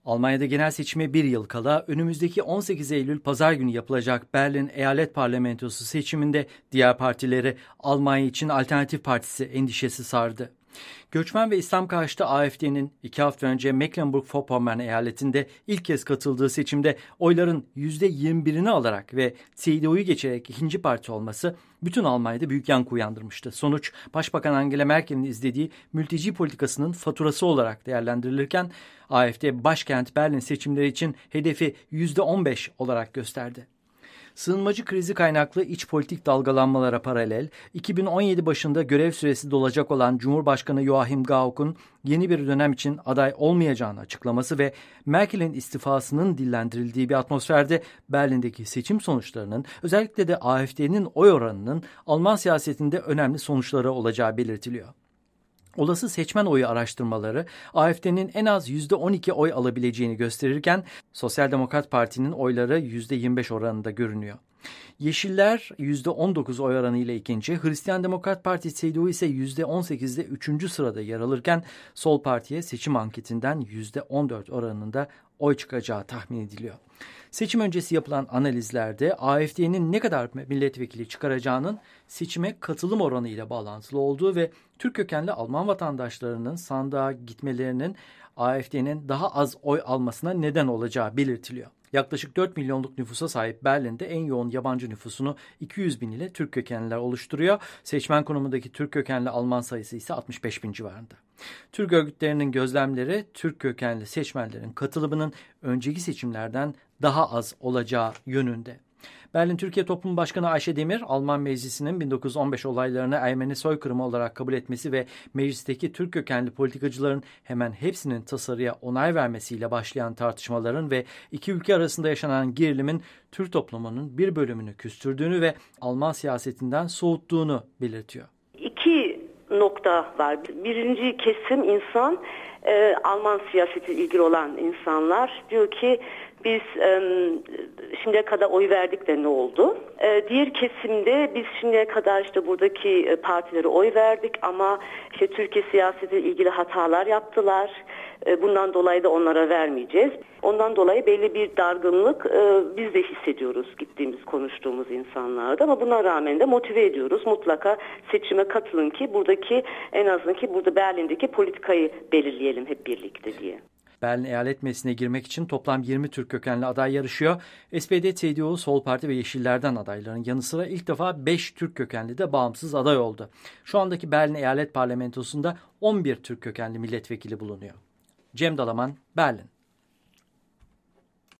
Almanya'da genel seçime bir yıl kala önümüzdeki 18 Eylül Pazar günü yapılacak Berlin Eyalet Parlamentosu seçiminde diğer partileri Almanya için Alternatif Partisi endişesi sardı. Göçmen ve İslam karşıtı AfD'nin 2 hafta önce Mecklenburg-Vorpommern eyaletinde ilk kez katıldığı seçimde oyların %21'ini alarak ve CDU'yu geçerek ikinci parti olması bütün Almanya'da büyük yankı uyandırmıştı. Sonuç, Başbakan Angela Merkel'in izlediği mülteci politikasının faturası olarak değerlendirilirken AfD başkent Berlin seçimleri için hedefi %15 olarak gösterdi. Sığınmacı krizi kaynaklı iç politik dalgalanmalara paralel, 2017 başında görev süresi dolacak olan Cumhurbaşkanı Joachim Gauck'un yeni bir dönem için aday olmayacağını açıklaması ve Merkel'in istifasının dillendirildiği bir atmosferde Berlin'deki seçim sonuçlarının, özellikle de AfD'nin oy oranının Alman siyasetinde önemli sonuçları olacağı belirtiliyor. Olası seçmen oyu araştırmaları AfD'nin en az %12 oy alabileceğini gösterirken Sosyal Demokrat Parti'nin oyları %25 oranında görünüyor. Yeşiller %19 oy oranıyla ikinci, Hristiyan Demokrat Parti CDU ise %18'de 3. sırada yer alırken Sol Parti'ye seçim anketinden %14 oranında oy çıkacağı tahmin ediliyor. Seçim öncesi yapılan analizlerde AfD'nin ne kadar milletvekili çıkaracağının seçime katılım oranı ile bağlantılı olduğu ve Türk kökenli Alman vatandaşlarının sandığa gitmelerinin AfD'nin daha az oy almasına neden olacağı belirtiliyor. Yaklaşık 4 milyonluk nüfusa sahip Berlin'de en yoğun yabancı nüfusunu 200 bin ile Türk kökenliler oluşturuyor. Seçmen konumundaki Türk kökenli Alman sayısı ise 65 bin civarında. Türk örgütlerinin gözlemleri Türk kökenli seçmenlerin katılımının önceki seçimlerden daha az olacağı yönünde. Berlin Türkiye Toplum Başkanı Ayşe Demir, Alman Meclisi'nin 1915 olaylarını Ermeni soykırımı olarak kabul etmesi ve meclisteki Türk kökenli politikacıların hemen hepsinin tasarıya onay vermesiyle başlayan tartışmaların ve iki ülke arasında yaşanan gerilimin Türk toplumunun bir bölümünü küstürdüğünü ve Alman siyasetinden soğuttuğunu belirtiyor. İki nokta var. Birinci kesim insan, Alman siyasetiyle ilgili olan insanlar diyor ki biz şimdiye kadar oy verdik de ne oldu? Diğer kesimde biz şimdiye kadar işte buradaki partilere oy verdik ama işte Türkiye siyasetiyle ilgili hatalar yaptılar. Bundan dolayı da onlara vermeyeceğiz. Ondan dolayı belli bir dargınlık biz de hissediyoruz gittiğimiz, konuştuğumuz insanlarda ama buna rağmen de motive ediyoruz. Mutlaka seçime katılın ki buradaki, en azından ki burada Berlin'deki politikayı belirleyelim hep birlikte diye. Berlin Eyalet Meclisi'ne girmek için toplam 20 Türk kökenli aday yarışıyor. SPD, CDU, Sol Parti ve Yeşillerden adayların yanı sıra ilk defa 5 Türk kökenli de bağımsız aday oldu. Şu andaki Berlin Eyalet Parlamentosu'nda 11 Türk kökenli milletvekili bulunuyor. Cem Dalaman, Berlin.